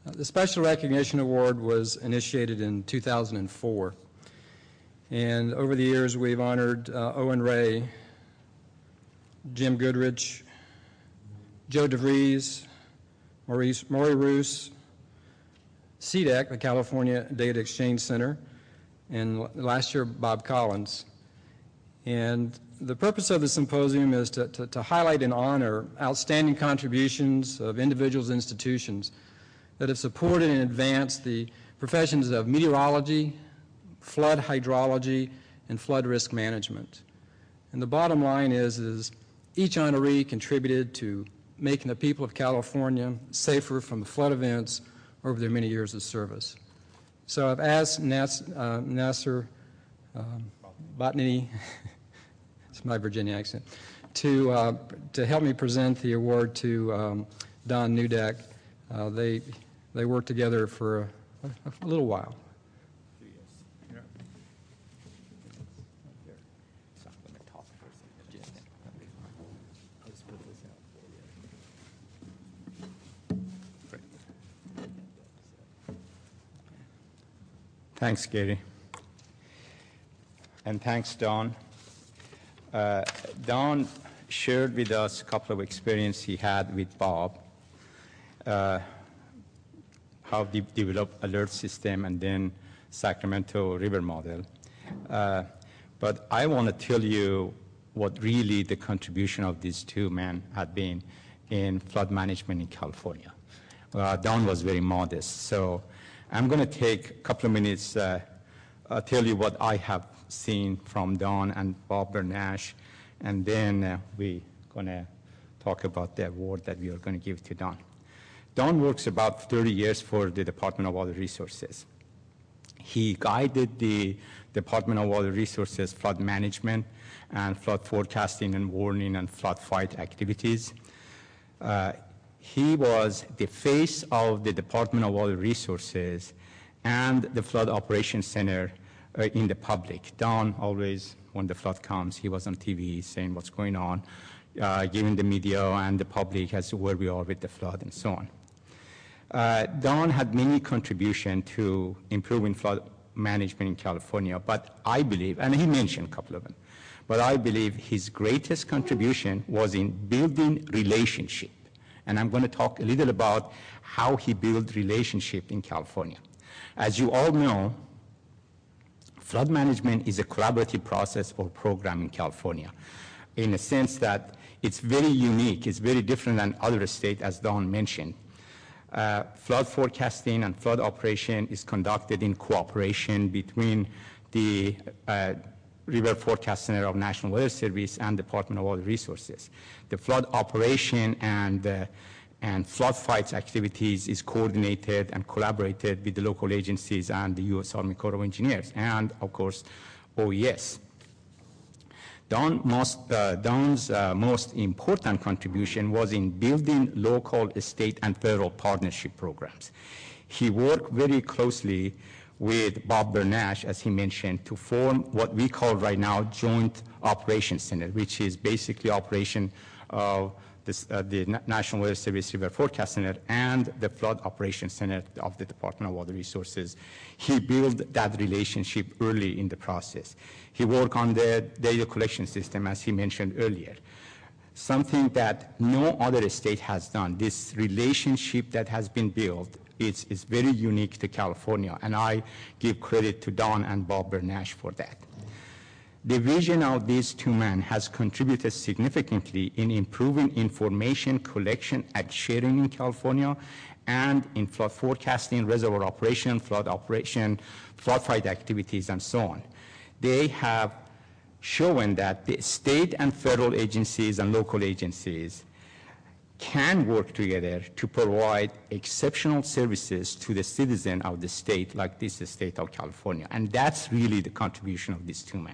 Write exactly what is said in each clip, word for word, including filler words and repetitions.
The Special Recognition Award was initiated in two thousand four, and over the years we've honored uh, Owen Ray, Jim Goodrich, Joe DeVries, Maurice, Maury Roos, C D E C, the California Data Exchange Center, and last year Bob Collins. And the purpose of the symposium is to, to, to highlight and honor outstanding contributions of individuals and institutions that have supported and advanced the professions of meteorology, flood hydrology, and flood risk management. And the bottom line is, is each honoree contributed to making the people of California safer from the flood events over their many years of service. So I've asked Nas, uh, Nasser um, Botany, it's my Virginia accent, to, uh, to help me present the award to um, Don Nudek. Uh, they, they worked together for a, a little while. Thanks, Gary. And thanks, Don. Uh, Don shared with us a couple of experiences he had with Bob, uh, how they developed alert system and then Sacramento River model. Uh, but I want to tell you what really the contribution of these two men had been in flood management in California. Uh, Don was very modest, so I'm going to take a couple of minutes uh, uh, tell you what I have seen from Don and Bob Bernash, and then uh, we're going to talk about the award that we are going to give to Don. Don works about thirty years for the Department of Water Resources. He guided the Department of Water Resources flood management and flood forecasting and warning and flood fight activities. Uh, He was the face of the Department of Water Resources and the Flood Operations Center uh, in the public. Don always, when the flood comes, he was on T V saying what's going on, uh, giving the media and the public as to where we are with the flood and so on. Uh, Don had many contributions to improving flood management in California, but I believe, and he mentioned a couple of them, but I believe his greatest contribution was in building relationship. And I'm going to talk a little about how he built relationship in California. As you all know, flood management is a collaborative process or program in California, in a sense that it's very unique, it's very different than other states, as Don mentioned. Uh, flood forecasting and flood operation is conducted in cooperation between the uh, River Forecast Center of National Weather Service and Department of Water Resources. The flood operation and, uh, and flood fights activities is coordinated and collaborated with the local agencies and the U S Army Corps of Engineers and, of course, O E S. Don most, uh, Don's uh, most important contribution was in building local, state, and federal partnership programs. He worked very closely with Bob Bernash, as he mentioned, to form what we call right now Joint Operations Center, which is basically operation of this, uh, the National Weather Service River Forecast Center and the Flood Operations Center of the Department of Water Resources. He built that relationship early in the process. He worked on the data collection system, as he mentioned earlier. Something that no other state has done. This relationship that has been built is, is very unique to California, and I give credit to Don and Bob Bernash for that. The vision of these two men has contributed significantly in improving information collection and sharing in California and in flood forecasting, reservoir operation, flood operation, flood fight activities, and so on. They have shown that the state and federal agencies and local agencies can work together to provide exceptional services to the citizen of the state, like this state of California. And that's really the contribution of these two men.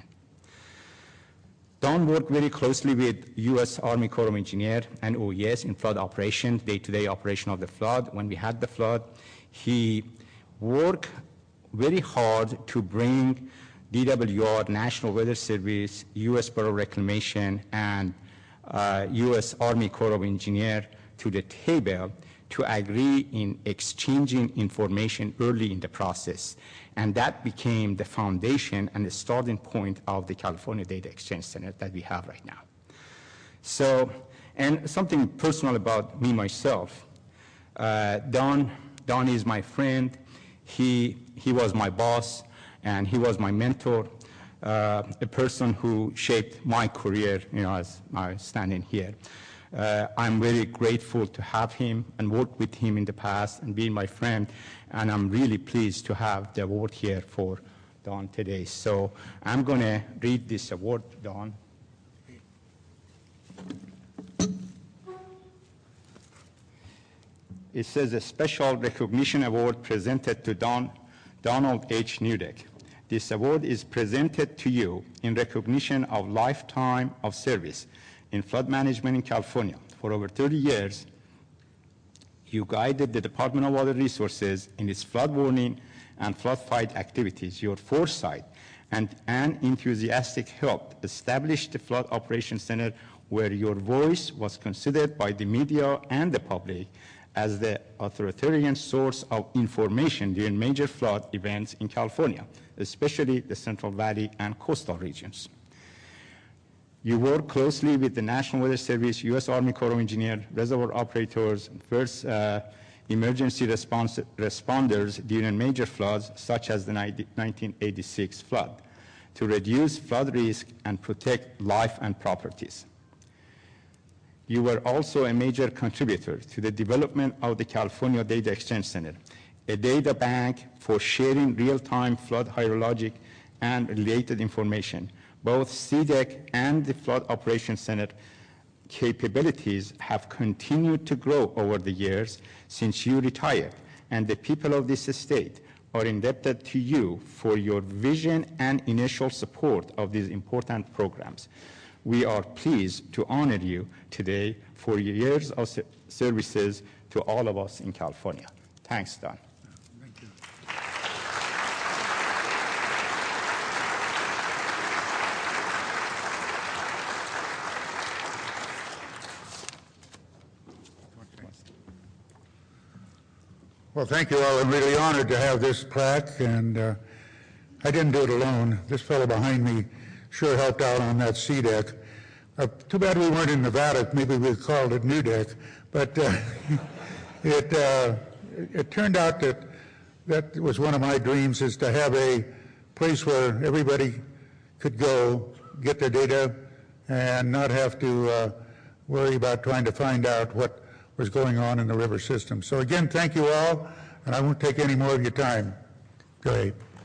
Don worked very closely with U S Army Corps of Engineers and O E S in flood operation, day-to-day operation of the flood. When we had the flood, he worked very hard to bring D W R, National Weather Service, U S Bureau of Reclamation, and uh, U S Army Corps of Engineers to the table to agree in exchanging information early in the process. And that became the foundation and the starting point of the California Data Exchange Center that we have right now. So, and something personal about me myself. Uh, Don, Don is my friend. He, he was my boss, and he was my mentor, uh, a person who shaped my career, you know, as I'm standing here. Uh, I'm very grateful to have him and work with him in the past and being my friend, and I'm really pleased to have the award here for Don today. So I'm going to read this award, Don. It says a special recognition award presented to Don, Donald H. Newdeck. This award is presented to you in recognition of lifetime of service in flood management in California. For over thirty years, you guided the Department of Water Resources in its flood warning and flood fight activities. Your foresight and, and enthusiastic help established the Flood Operations Center, where your voice was considered by the media and the public as the authoritarian source of information during major flood events in California, especially the Central Valley and coastal regions. You work closely with the National Weather Service, U S Army Corps of Engineers, reservoir operators, first uh, emergency response responders during major floods, such as the nineteen eighty-six flood, to reduce flood risk and protect life and properties. You were also a major contributor to the development of the California Data Exchange Center, a data bank for sharing real-time flood hydrologic and related information. Both C D E C and the Flood Operations Center capabilities have continued to grow over the years since you retired, and the people of this state are indebted to you for your vision and initial support of these important programs. We are pleased to honor you today for your years of services to all of us in California. Thanks, Don. Thank you. Well, thank you all. I'm really honored to have this plaque, and uh, I didn't do it alone. This fellow behind me sure helped out on that C D E C. Uh, too bad we weren't in Nevada. Maybe we called it New D E C. But uh, it, uh, it turned out that that was one of my dreams, is to have a place where everybody could go, get their data, and not have to uh, worry about trying to find out what was going on in the river system. So again, thank you all, and I won't take any more of your time. Go ahead.